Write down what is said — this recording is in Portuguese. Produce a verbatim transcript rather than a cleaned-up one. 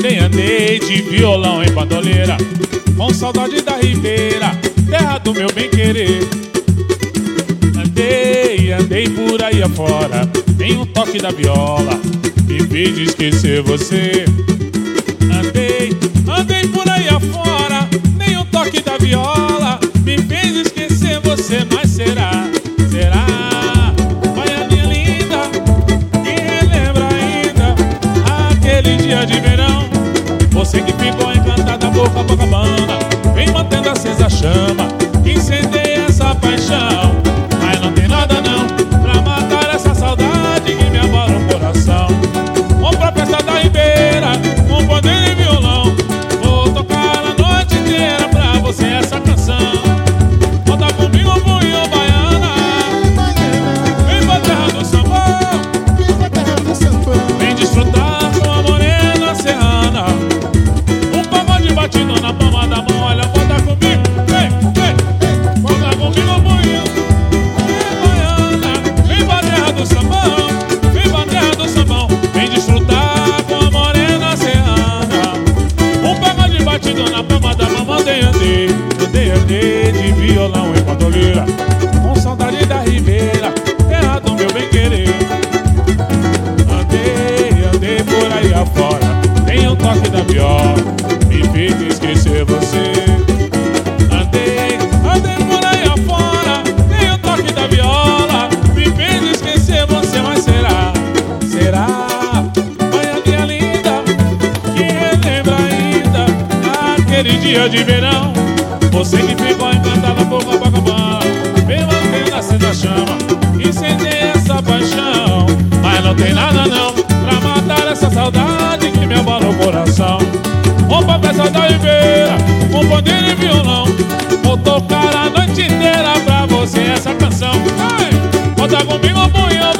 Andei, andei de violão em bandoleira, com saudade da ribeira, terra do meu bem-querer. Andei, andei por aí afora, tem um toque da viola, me fez esquecer você. Andei, andei por aí afora, nem um toque da viola me fez esquecer você. Mas será, será, vai a minha linda, que relembra ainda aquele dia de verão. Você que ficou encantada por Copacabana, vem mantendo acesa a chama que incendeia essa paixão. Mas não tem nada não pra matar essa saudade que me abala o coração. Vamos pra festa da ribeira, com pandeiro e violão, vou tocar a noite inteira pra você essa canção. Conta comigo, punho baiana, vem pra terra do sambão, Vem pra terra do sambão. vem desfrutar com a morena serrana, um pagode batido na palma da mão. Olha, conta comigo, vem, vem, conta comigo, punho baiana, vem pra terra do sambão, vem pra terra do sambão, vem desfrutar com a morena serrana, um pagode batido na palma da mão. Andei, andei, andei, andei de violão em bandoleira, com saudade da ribeira, terra do meu bem-querer. Andei, andei por aí afora, tem um toque da viola, me fez esquecer você. Andei, andei por aí afora, tem um toque da viola, me fez esquecer você. Mas será, será, vai a minha linda, que relembra ainda aquele dia de verão. Você que ficou encantada por Copacabana, vem mantendo acesa a chama, incendeia essa paixão. Mas não tem nada não pra matar essa saudade que me abala o coração. Vamos pra festa da ribeira, com pandeiro e violão, vou tocar a noite inteira pra você essa canção. Ai, conta comigo, punhão